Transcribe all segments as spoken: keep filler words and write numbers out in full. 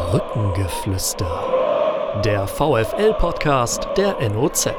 Brückengeflüster, der VfL-Podcast der N O Z.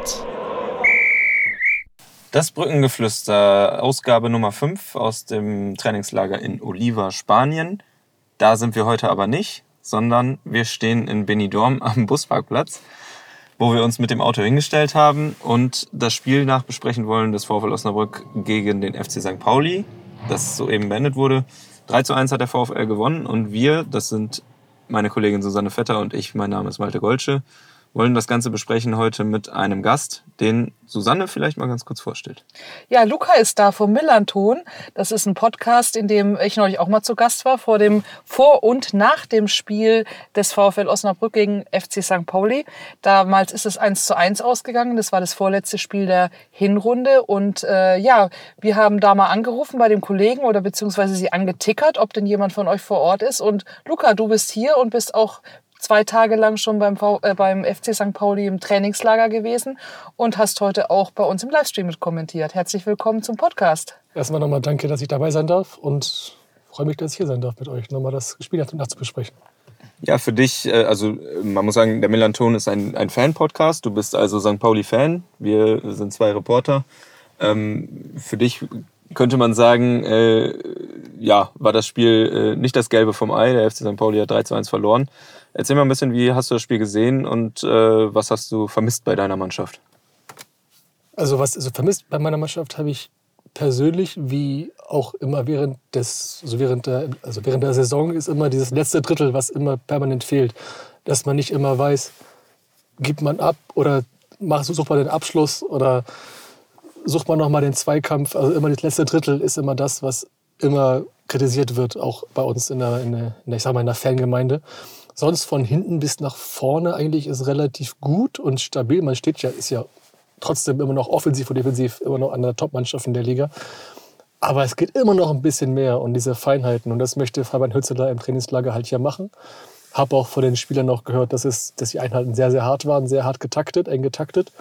Das Brückengeflüster, Ausgabe Nummer fünf aus dem Trainingslager in Oliva, Spanien. Da sind wir heute aber nicht, sondern wir stehen in Benidorm am Busparkplatz, wo wir uns mit dem Auto hingestellt haben und das Spiel nachbesprechen wollen des VfL Osnabrück gegen den F C Sankt Pauli, das soeben beendet wurde. drei zu eins hat der VfL gewonnen und wir, das sind meine Kollegin Susanne Vetter und ich, mein Name ist Malte Goltsche, wollen das Ganze besprechen heute mit einem Gast, den Susanne vielleicht mal ganz kurz vorstellt. Ja, Luca ist da vom Millanton. Das ist ein Podcast, in dem ich neulich auch mal zu Gast war, vor dem vor und nach dem Spiel des VfL Osnabrück gegen F C Sankt Pauli. Damals ist es eins zu eins ausgegangen. Das war das vorletzte Spiel der Hinrunde. Und äh, ja, wir haben da mal angerufen bei dem Kollegen oder beziehungsweise sie angetickert, ob denn jemand von euch vor Ort ist. Und Luca, du bist hier und bist auch zwei Tage lang schon beim, v- äh, beim F C Sankt Pauli im Trainingslager gewesen und hast heute auch bei uns im Livestream mit kommentiert. Herzlich willkommen zum Podcast. Erstmal nochmal danke, dass ich dabei sein darf und freue mich, dass ich hier sein darf mit euch, nochmal das Spiel nachzubesprechen. Ja, für dich, also man muss sagen, der Millanton ist ein, ein Fan-Podcast. Du bist also Sankt Pauli-Fan. Wir sind zwei Reporter. Ähm, für dich könnte man sagen, äh, ja, war das Spiel äh, nicht das Gelbe vom Ei. Der F C Sankt Pauli hat drei zu eins verloren. Erzähl mal ein bisschen, wie hast du das Spiel gesehen und äh, was hast du vermisst bei deiner Mannschaft? Also was also vermisst bei meiner Mannschaft habe ich persönlich, wie auch immer während des, also während der, also während der Saison ist immer dieses letzte Drittel, was immer permanent fehlt, dass man nicht immer weiß, gibt man ab oder macht, sucht man den Abschluss oder sucht man nochmal den Zweikampf. Also immer das letzte Drittel ist immer das, was immer kritisiert wird, auch bei uns in der, in der, in der ich sag mal, in der Fangemeinde. Sonst von hinten bis nach vorne eigentlich ist relativ gut und stabil. Man steht ja, ist ja trotzdem immer noch offensiv und defensiv immer noch an der Top-Mannschaft in der Liga. Aber es geht immer noch ein bisschen mehr und diese Feinheiten. Und das möchte Fabian Hützeler im Trainingslager halt hier machen. Habe auch von den Spielern noch gehört, dass, es, dass die Einheiten sehr, sehr hart waren, sehr hart getaktet, eng getaktet.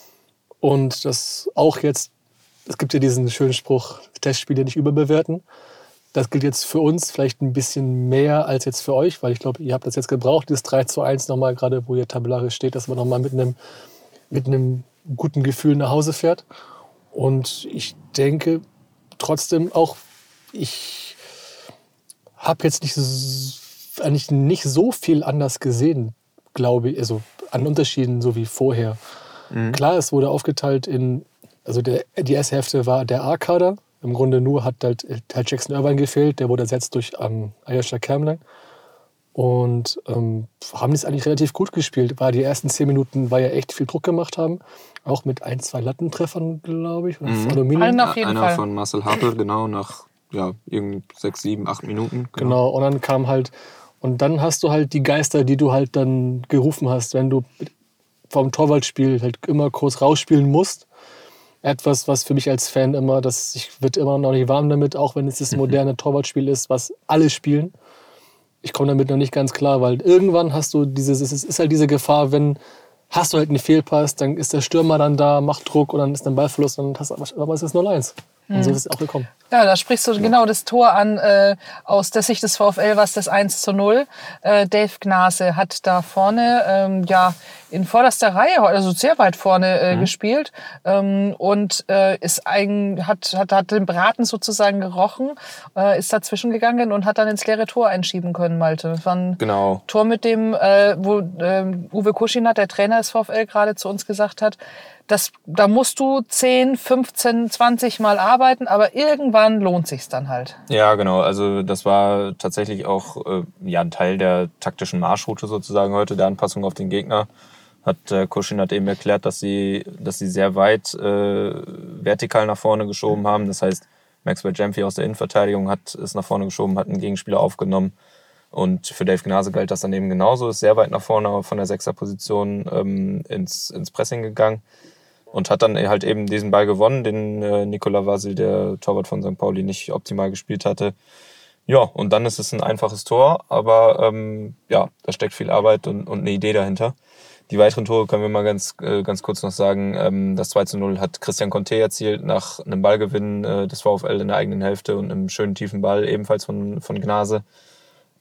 Und das auch jetzt, es gibt ja diesen schönen Spruch, Testspiele nicht überbewerten. Das gilt jetzt für uns vielleicht ein bisschen mehr als jetzt für euch, weil ich glaube, ihr habt das jetzt gebraucht, dieses drei zu eins nochmal, gerade wo ihr tabellarisch steht, dass man nochmal mit einem, mit einem guten Gefühl nach Hause fährt. Und ich denke trotzdem auch, ich habe jetzt nicht so, eigentlich nicht so viel anders gesehen, glaube ich, also an Unterschieden so wie vorher. Mhm. Klar, es wurde aufgeteilt in, also der, die erste Hälfte war der A-Kader. Im Grunde nur hat halt, halt Jackson Irvine gefehlt, der wurde ersetzt durch ähm, Ayesha Kermlein. Und ähm, haben das eigentlich relativ gut gespielt. War die ersten zehn Minuten, weil ja echt viel Druck gemacht haben. Auch mit ein, zwei Lattentreffern, glaube ich. Mhm. Einen auf jeden Einer Fall. von Marcel Hartl, genau, nach ja, irgendwie sechs, sieben, acht Minuten. Genau. genau, und dann kam halt, und dann hast du halt die Geister, die du halt dann gerufen hast, wenn du vom Torwartspiel halt immer kurz rausspielen musst. Etwas, was für mich als Fan immer, das, ich wird immer noch nicht warm damit, auch wenn es das moderne Torwartspiel ist, was alle spielen. Ich komme damit noch nicht ganz klar, weil irgendwann hast du dieses, es ist halt diese Gefahr, wenn hast du halt einen Fehlpass, dann ist der Stürmer dann da, macht Druck und dann ist ein Ballverlust und dann hast du, aber es ist null eins. Und so ist es auch gekommen. Ja, da sprichst du genau das Tor an, äh, aus der Sicht des VfL war es das eins zu null. Äh, Dave Gnase hat da vorne, ähm, ja, in vorderster Reihe, also sehr weit vorne äh, mhm. gespielt ähm, und äh, ist ein, hat, hat, hat den Braten sozusagen gerochen, äh, ist dazwischen gegangen und hat dann ins leere Tor einschieben können, Malte. Das war ein genau. Tor mit dem, äh, wo äh, Uwe Kuschinat, der Trainer des VfL, gerade zu uns gesagt hat, Das, da musst du zehn, fünfzehn, zwanzig Mal arbeiten, aber irgendwann lohnt sich's dann halt. Ja, genau. Also das war tatsächlich auch äh, ja, ein Teil der taktischen Marschroute sozusagen heute, der Anpassung auf den Gegner. Hat äh, Kuschin hat eben erklärt, dass sie, dass sie sehr weit äh, vertikal nach vorne geschoben haben. Das heißt, Maxwell Jemphy aus der Innenverteidigung hat es nach vorne geschoben, hat einen Gegenspieler aufgenommen. Und für Dave Gnase galt das dann eben genauso. Ist sehr weit nach vorne von der Sechserposition ähm, ins, ins Pressing gegangen. Und hat dann halt eben diesen Ball gewonnen, den äh, Nikola Vasil, der Torwart von Sankt Pauli, nicht optimal gespielt hatte. Ja, und dann ist es ein einfaches Tor, aber ähm, ja, da steckt viel Arbeit und, und eine Idee dahinter. Die weiteren Tore können wir mal ganz, äh, ganz kurz noch sagen. Ähm, das zwei zu null hat Christian Conte erzielt nach einem Ballgewinn äh, des VfL in der eigenen Hälfte und einem schönen tiefen Ball, ebenfalls von, von Gnase.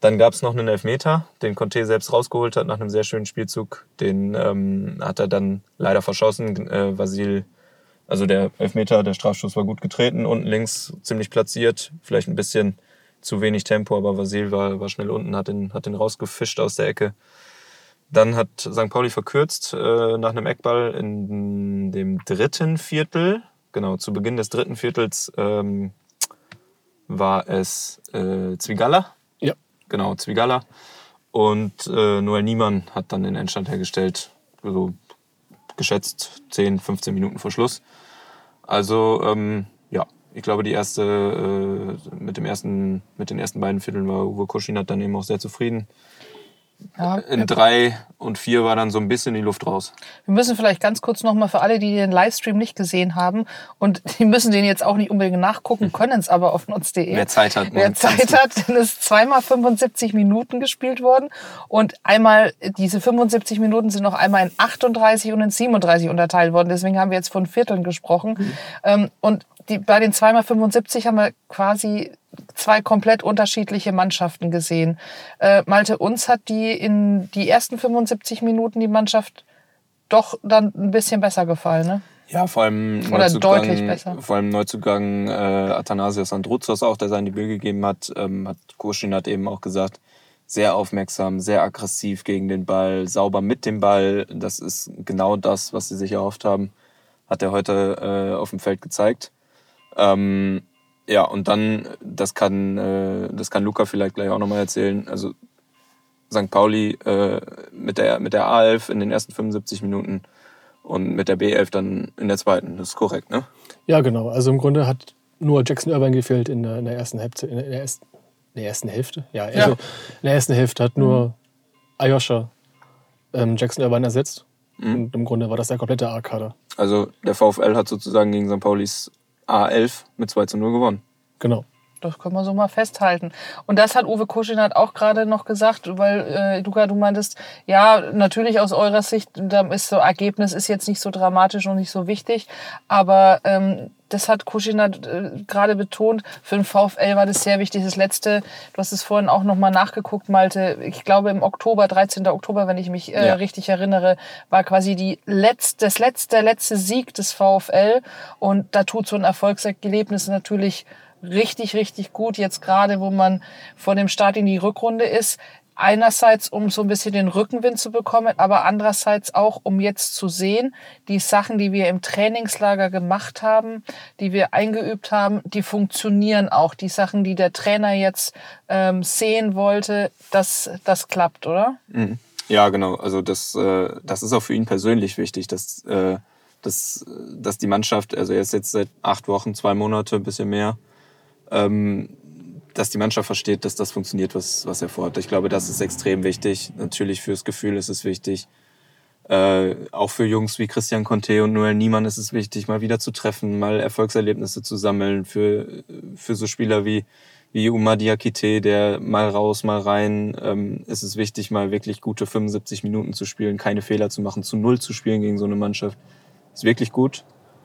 Dann gab es noch einen Elfmeter, den Conte selbst rausgeholt hat nach einem sehr schönen Spielzug. Den ähm, hat er dann leider verschossen. Äh, Vasil, also der Elfmeter, der Strafschuss war gut getreten, unten links ziemlich platziert, vielleicht ein bisschen zu wenig Tempo, aber Vasil war, war schnell unten, hat den, hat den rausgefischt aus der Ecke. Dann hat Sankt Pauli verkürzt äh, nach einem Eckball in dem dritten Viertel. Genau, zu Beginn des dritten Viertels ähm, war es äh, Zwigalla. Ja. Genau, Zwigalla. Und äh, Noel Niemann hat dann den Endstand hergestellt, also geschätzt zehn, fünfzehn Minuten vor Schluss. Also, ähm, ja, ich glaube, die erste, äh, mit, dem ersten, mit den ersten beiden Vierteln war Uwe Koschinat dann eben auch sehr zufrieden. Ja. In drei und vier war dann so ein bisschen die Luft raus. Wir müssen vielleicht ganz kurz nochmal für alle, die den Livestream nicht gesehen haben und die müssen den jetzt auch nicht unbedingt nachgucken, können es aber auf nutz punkt de. Wer Zeit hat. Wer Zeit hat, dann ist zweimal fünfundsiebzig Minuten gespielt worden und einmal, diese fünfundsiebzig Minuten sind noch einmal in achtunddreißig und in siebenunddreißig unterteilt worden. Deswegen haben wir jetzt von Vierteln gesprochen. Mhm. Ähm, und die, bei den zweimal fünfundsiebzig haben wir quasi zwei komplett unterschiedliche Mannschaften gesehen. Äh, Malte, uns hat die in die ersten fünfundsiebzig Minuten die Mannschaft doch dann ein bisschen besser gefallen, ne? Ja, vor allem Oder Neuzugang, deutlich besser. Vor allem Neuzugang äh, Athanasios Androuzos auch, der sein Debüt gegeben hat, ähm, hat Koschinat eben auch gesagt, sehr aufmerksam, sehr aggressiv gegen den Ball, sauber mit dem Ball. Das ist genau das, was sie sich erhofft haben, hat er heute äh, auf dem Feld gezeigt. Ähm, Ja, und dann, das kann, äh, das kann Luca vielleicht gleich auch nochmal erzählen, also Sankt Pauli äh, mit der, mit der A elf in den ersten fünfundsiebzig Minuten und mit der B elf dann in der zweiten, das ist korrekt, ne? Ja, genau. Also im Grunde hat nur Jackson Irvine gefehlt in der, in der ersten Hälfte, in der ersten, in der ersten Hälfte? Ja, also Ja. in der ersten Hälfte hat nur Ayosha ähm, Jackson Irvine ersetzt. Mhm. Und im Grunde war das der komplette A-Kader. Also der VfL hat sozusagen gegen Sankt Paulis A elf mit zwei zu null gewonnen. Genau. Das können wir so mal festhalten. Und das hat Uwe Koschinat auch gerade noch gesagt, weil, äh, Luca, du meintest, ja, natürlich aus eurer Sicht, da ist so, Ergebnis ist jetzt nicht so dramatisch und nicht so wichtig, aber ähm, das hat Koschinat äh, gerade betont, für den VfL war das sehr wichtig. Das letzte, du hast es vorhin auch noch mal nachgeguckt, Malte, ich glaube im Oktober, dreizehnten Oktober, wenn ich mich äh, Ja. richtig erinnere, war quasi die letzte, das letzte, der letzte Sieg des VfL und da tut so ein Erfolgserlebnis natürlich richtig, richtig gut, jetzt gerade, wo man vor dem Start in die Rückrunde ist. Einerseits, um so ein bisschen den Rückenwind zu bekommen, aber andererseits auch, um jetzt zu sehen, die Sachen, die wir im Trainingslager gemacht haben, die wir eingeübt haben, die funktionieren auch. Die Sachen, die der Trainer jetzt ähm, sehen wollte, das, das klappt, oder? Mhm. Ja, genau. Also das, äh, das ist auch für ihn persönlich wichtig, dass, äh, dass, dass die Mannschaft, also er ist jetzt seit acht Wochen, zwei Monate, ein bisschen mehr, ähm, dass die Mannschaft versteht, dass das funktioniert, was, was er vorhat. Ich glaube, das ist extrem wichtig. Natürlich fürs Gefühl ist es wichtig. Äh, auch für Jungs wie Christian Conte und Noel Niemann ist es wichtig, mal wieder zu treffen, mal Erfolgserlebnisse zu sammeln. Für, für so Spieler wie, wie Oumar Diakité, der mal raus, mal rein, ähm, ist es wichtig, mal wirklich gute fünfundsiebzig Minuten zu spielen, keine Fehler zu machen, zu null zu spielen gegen so eine Mannschaft. Ist wirklich gut.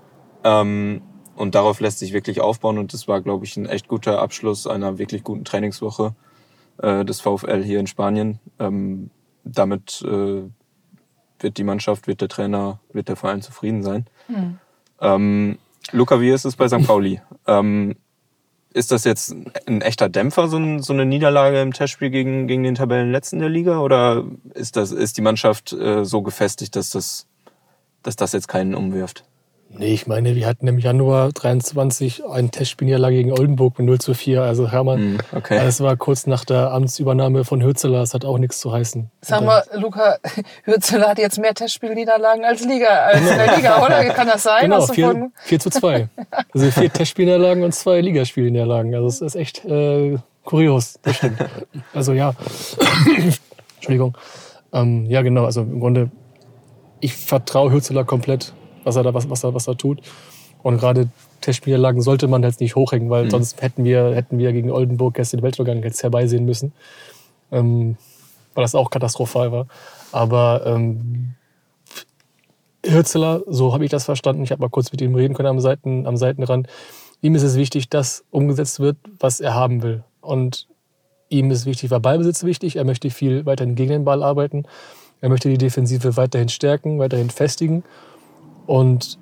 Ähm, Und darauf lässt sich wirklich aufbauen. Und das war, glaube ich, ein echt guter Abschluss einer wirklich guten Trainingswoche äh, des VfL hier in Spanien. Ähm, damit äh, wird die Mannschaft, wird der Trainer, wird der Verein zufrieden sein. Mhm. Ähm, Luca, wie ist es bei Sankt Pauli? ähm, ist das jetzt ein echter Dämpfer, so, ein, so eine Niederlage im Testspiel gegen, gegen den Tabellenletzten der Liga? Oder ist, das, ist die Mannschaft äh, so gefestigt, dass das, dass das jetzt keinen umwirft? Nee, ich meine, wir hatten im Januar dreiundzwanzig ein Testspielniederlage gegen Oldenburg mit null zu vier. Also Hermann, Mm, okay. das war kurz nach der Amtsübernahme von Hürzeler. Das hat auch nichts zu heißen. Sag mal, Luca, Hürzeler hat jetzt mehr Testspielniederlagen als Liga, als in der Liga, oder? Kann das sein? Genau, Hast du vier, von- vier zu zwei. Also vier Testspielniederlagen und zwei Ligaspielniederlagen. Also das ist echt äh, kurios, das stimmt. Also ja, Entschuldigung. Ähm, ja, genau, also im Grunde, ich vertraue Hürzeler komplett, was er da, was, was er, was er tut. Und gerade Testspielniederlagen sollte man jetzt nicht hochhängen, weil mhm. sonst hätten wir, hätten wir gegen Oldenburg gestern den Weltvergang jetzt herbeisehen müssen. Ähm, weil das auch katastrophal war. Aber ähm, Hürzeler, so habe ich das verstanden, ich habe mal kurz mit ihm reden können am, Seiten, am Seitenrand, ihm ist es wichtig, dass umgesetzt wird, was er haben will. Und ihm ist wichtig, war Ballbesitz wichtig. Er möchte viel weiterhin gegen den Ball arbeiten. Er möchte die Defensive weiterhin stärken, weiterhin festigen. Und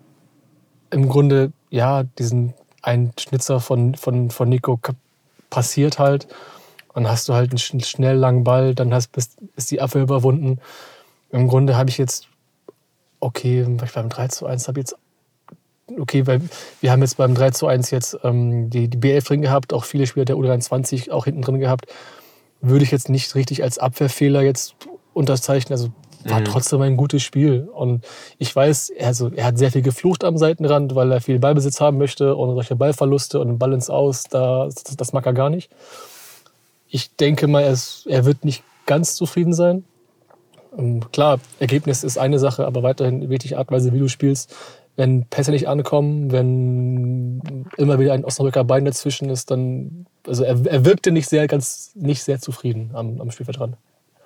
im Grunde, ja, diesen einen Schnitzer von, von, von Nico passiert halt. Dann hast du halt einen schnell langen Ball, dann hast, ist, ist die Abwehr überwunden. Im Grunde habe ich jetzt, okay, beim drei zu eins habe ich jetzt, okay, weil wir haben jetzt beim drei zu eins jetzt ähm, die, die B elf drin gehabt, auch viele Spieler der U dreiundzwanzig auch hinten drin gehabt. Würde ich jetzt nicht richtig als Abwehrfehler jetzt unterzeichnen. Also war mhm. trotzdem ein gutes Spiel. Und ich weiß, also, er hat sehr viel geflucht am Seitenrand, weil er viel Ballbesitz haben möchte und solche Ballverluste und Ball ins Aus, da, das, das mag er gar nicht. Ich denke mal, er, ist, er wird nicht ganz zufrieden sein. Und klar, Ergebnis ist eine Sache, aber weiterhin wichtig Art und Weise, wie du spielst. Wenn Pässe nicht ankommen, wenn immer wieder ein Osnabrücker Bein dazwischen ist, dann, also er, er wirkte nicht sehr, ganz, nicht sehr zufrieden am, am Spielfeld dran.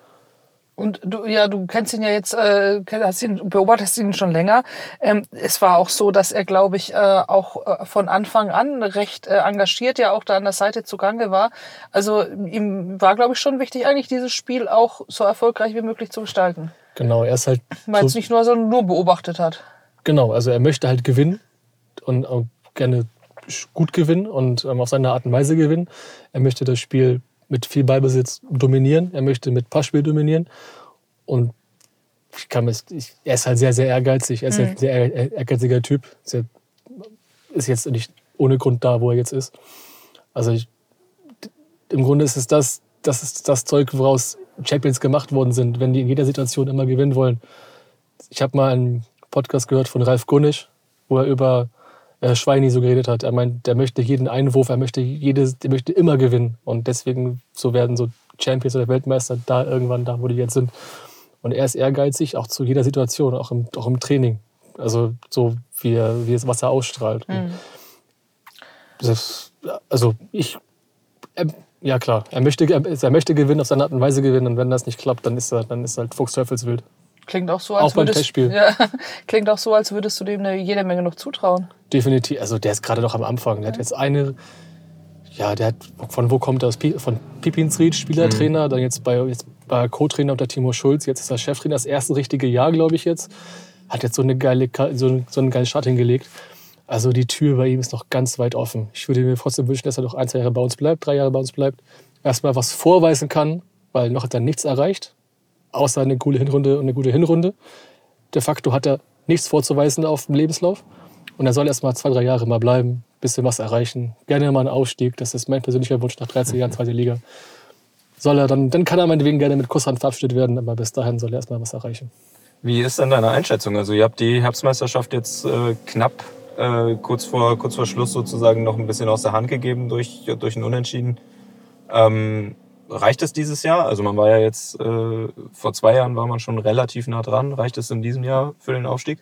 Und du, ja, du kennst ihn ja jetzt, äh, hast ihn, beobachtest ihn schon länger. Ähm, es war auch so, dass er, glaube ich, äh, auch äh, von Anfang an recht äh, engagiert ja auch da an der Seite zugange war. Also ihm war, glaube ich, schon wichtig, eigentlich dieses Spiel auch so erfolgreich wie möglich zu gestalten. Genau, er ist halt... Weil es so, nicht nur so nur beobachtet hat. Genau, also er möchte halt gewinnen und auch gerne gut gewinnen und ähm, auf seine Art und Weise gewinnen. Er möchte das Spiel mit viel Ballbesitz dominieren. Er möchte mit Passspiel dominieren. Und ich kann mich, ich, er ist halt sehr, sehr ehrgeizig. Er ist mhm. halt ein sehr ehrgeiziger Typ. Er ist jetzt nicht ohne Grund da, wo er jetzt ist. Also ich, im Grunde ist es das, das ist das Zeug, woraus Champions gemacht worden sind, wenn die in jeder Situation immer gewinnen wollen. Ich habe mal einen Podcast gehört von Ralf Gunnisch, wo er über äh, Schweini so geredet hat. Er meint, der möchte jeden Einwurf, er möchte jedes, der möchte immer gewinnen. Und deswegen so werden so Champions oder Weltmeister da irgendwann da, wo die jetzt sind. Und er ist ehrgeizig, auch zu jeder Situation, auch im, auch im Training. Also so wie, er, wie es, was er ausstrahlt. Mhm. Das, also ich, er, ja klar, er möchte, er, er möchte gewinnen, auf seine Art und Weise gewinnen. Und wenn das nicht klappt, dann ist er, dann ist halt Fuchsteufelswild. Klingt auch so, als auch beim würdest, Testspiel. Ja, klingt auch so, als würdest du dem eine, jede Menge noch zutrauen. Definitiv. Also der ist gerade noch am Anfang. Der hat jetzt eine, ja, der hat, von wo kommt er? Von Pipinsried, Spielertrainer, mhm. dann jetzt bei, jetzt bei Co-Trainer unter Timo Schulz, jetzt ist er Cheftrainer, das erste richtige Jahr, glaube ich jetzt. Hat jetzt so, eine geile, so, so einen geilen Start hingelegt. Also die Tür bei ihm ist noch ganz weit offen. Ich würde mir trotzdem wünschen, dass er noch ein, zwei Jahre bei uns bleibt, drei Jahre bei uns bleibt. Erstmal was vorweisen kann, weil noch hat er nichts erreicht. Außer eine coole Hinrunde und eine gute Hinrunde. De facto hat er nichts vorzuweisen auf dem Lebenslauf. Und er soll erst mal zwei, drei Jahre mal bleiben, ein bisschen was erreichen. Gerne mal einen Aufstieg. Das ist mein persönlicher Wunsch nach dreizehn Jahren zweite Liga. Soll er dann, dann kann er meinetwegen gerne mit Kusshand verabschiedet werden, aber bis dahin soll er erst mal was erreichen. Wie ist denn deine Einschätzung? Also ihr habt die Herbstmeisterschaft jetzt äh, knapp äh, kurz, vor, kurz vor Schluss sozusagen noch ein bisschen aus der Hand gegeben durch, durch ein Unentschieden. Ähm, Reicht es dieses Jahr? Also man war ja jetzt, äh, vor zwei Jahren war man schon relativ nah dran. Reicht es in diesem Jahr für den Aufstieg?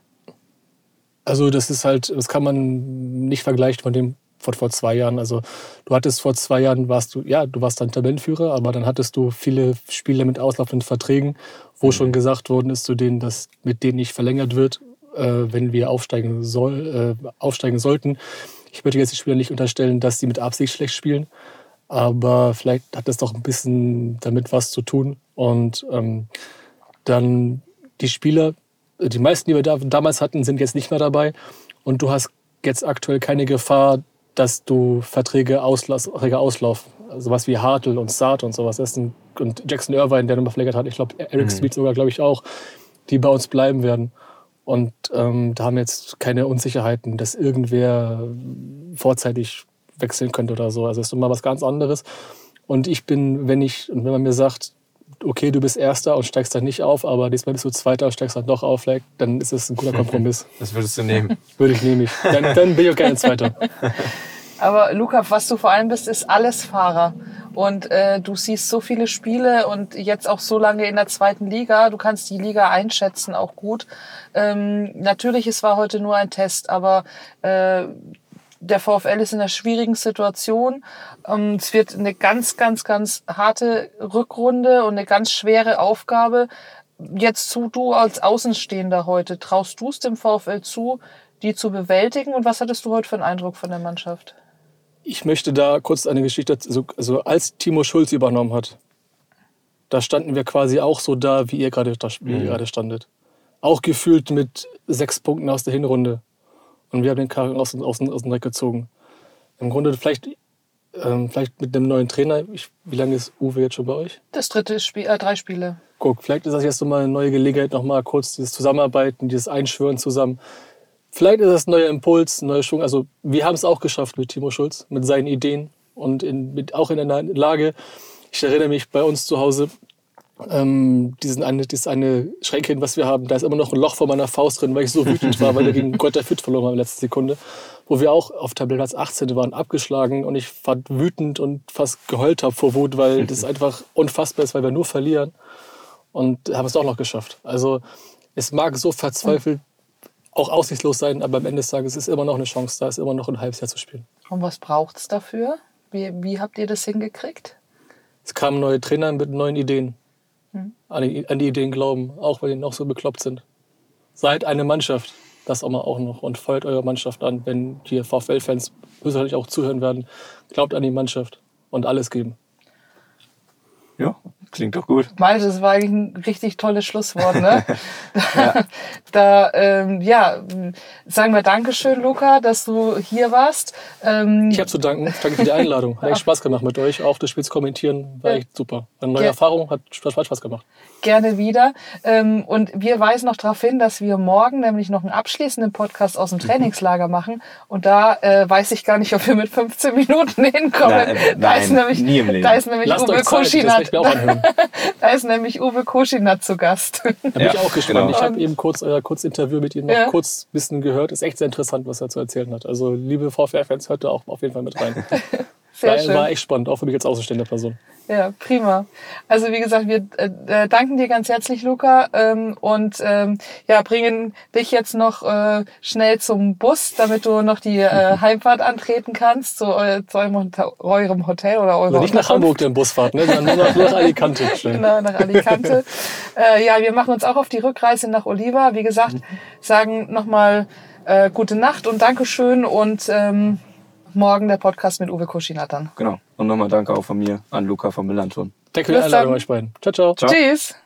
Also das ist halt, das kann man nicht vergleichen von dem von vor zwei Jahren. Also du hattest vor zwei Jahren, warst du, ja, du warst dann Tabellenführer, aber dann hattest du viele Spiele mit auslaufenden Verträgen, wo mhm. schon gesagt worden ist zu denen, dass mit denen nicht verlängert wird, äh, wenn wir aufsteigen, soll, äh, aufsteigen sollten. Ich würde jetzt die Spieler nicht unterstellen, dass sie mit Absicht schlecht spielen. Aber vielleicht hat das doch ein bisschen damit was zu tun. Und ähm, dann die Spieler, die meisten, die wir da, damals hatten, sind jetzt nicht mehr dabei. Und du hast jetzt aktuell keine Gefahr, dass du Verträge, Auslauf, Verträge auslaufen. Also was wie Hartl und Saad und sowas. Das sind, und Jackson Irvine, der nochmal verlängert hat. Ich glaube, Eric mhm. Smith sogar, glaube ich, auch. Die bei uns bleiben werden. Und ähm, da haben wir jetzt keine Unsicherheiten, dass irgendwer vorzeitig wechseln könnte oder so. Also das ist immer was ganz anderes. Und ich bin, wenn ich, und wenn man mir sagt, okay, du bist Erster und steigst dann nicht auf, aber diesmal bist du Zweiter und steigst dann doch auf, dann ist es ein guter Kompromiss. Das würdest du nehmen? Würde ich nehmen. Dann, dann bin ich auch gerne Zweiter. Aber Luca, was du vor allem bist, ist Allesfahrer. Und äh, du siehst so viele Spiele und jetzt auch so lange in der zweiten Liga. Du kannst die Liga einschätzen, auch gut. Ähm, natürlich, es war heute nur ein Test, aber äh, der VfL ist in einer schwierigen Situation. Es wird eine ganz, ganz, ganz harte Rückrunde und eine ganz schwere Aufgabe. Jetzt zu, du als Außenstehender heute, traust du es dem VfL zu, die zu bewältigen? Und was hattest du heute für einen Eindruck von der Mannschaft? Ich möchte da kurz eine Geschichte, also, also als Timo Schulz übernommen hat, da standen wir quasi auch so da, wie ihr gerade da, wie ihr Mhm. gerade standet. Auch gefühlt mit sechs Punkten aus der Hinrunde. Und wir haben den Karren aus, aus, aus dem Dreck gezogen. Im Grunde vielleicht, ähm, vielleicht mit einem neuen Trainer. Ich, wie lange ist Uwe jetzt schon bei euch? Das dritte Spiel, äh, drei Spiele. Guck, vielleicht ist das jetzt nochmal eine neue Gelegenheit, nochmal kurz dieses Zusammenarbeiten, dieses Einschwören zusammen. Vielleicht ist das ein neuer Impuls, ein neuer Schwung. Also wir haben es auch geschafft mit Timo Schulz, mit seinen Ideen und in, mit, auch in einer Lage. Ich erinnere mich bei uns zu Hause, ähm, diesen eine, dieses eine Schränkchen, was wir haben, da ist immer noch ein Loch vor meiner Faust drin, weil ich so wütend war, weil wir gegen Greuther Fürth verloren haben in der letzten Sekunde. Wo wir auch auf Tabellenplatz achtzehn waren, abgeschlagen und ich war wütend und fast geheult habe vor Wut, weil das einfach unfassbar ist, weil wir nur verlieren. Und haben es auch noch geschafft. Also es mag so verzweifelt auch aussichtslos sein, aber am Ende des Tages ist immer noch eine Chance da, ist immer noch ein halbes Jahr zu spielen. Und was braucht es dafür? Wie, wie habt ihr das hingekriegt? Es kamen neue Trainer mit neuen Ideen. An die, an die Ideen glauben, auch wenn die noch so bekloppt sind. Seid eine Mannschaft, das auch mal auch noch. Und feuert eure Mannschaft an, wenn hier VfL-Fans höchstwahrscheinlich auch zuhören werden. Glaubt an die Mannschaft und alles geben. Ja, klingt doch gut. Malte, das war eigentlich ein richtig tolles Schlusswort, ne? ja, da, ähm, ja, sagen wir Dankeschön, Luca, dass du hier warst. Ähm, Ich habe zu danken. Danke für die Einladung. Hat echt Spaß gemacht mit euch. Auch das Spiel zu kommentieren war echt super. War eine neue Ja. Erfahrung, hat Spaß Spaß gemacht. Gerne wieder. Ähm, und wir weisen noch darauf hin, dass wir morgen nämlich noch einen abschließenden Podcast aus dem Trainingslager machen. Und da äh, weiß ich gar nicht, ob wir mit fünfzehn Minuten hinkommen. Na, äh, da ist nein, nämlich, nie im Leben. Da ist nämlich Lasst Uwe euch Zeit, das Koschinat. möchte ich mir auch anhören. Da ist nämlich Uwe Koschinat zu Gast. Da bin Ja, ich auch gespannt. genau. Ich habe eben kurz euer Kurzinterview mit ihm noch Ja. kurz ein bisschen gehört. Ist echt sehr interessant, was er zu erzählen hat. Also liebe VfL-Fans, hört da auch auf jeden Fall mit rein. Sehr war, schön. war echt spannend, auch für mich als außenstehende Person. Ja, prima. Also wie gesagt, wir äh, danken dir ganz herzlich, Luca, ähm, und ähm, ja, bringen dich jetzt noch äh, schnell zum Bus, damit du noch die äh, Heimfahrt antreten kannst zu, eu zu eurem, Hotel, eurem Hotel oder eurer Also nicht nach Unterkunft. Hamburg den Busfahrt, ne, sondern nur nach, nur nach Alicante. Schnell. Genau, nach Alicante. äh, ja, wir machen uns auch auf die Rückreise nach Oliva. Wie gesagt, sagen nochmal äh, gute Nacht und Dankeschön und ähm, morgen der Podcast mit Uwe Koschinat dann. Genau. Und nochmal danke auch von mir an Luca von Millanton. Danke für die Bis Einladung dann. euch beiden. Ciao, ciao. Ciao. Tschüss!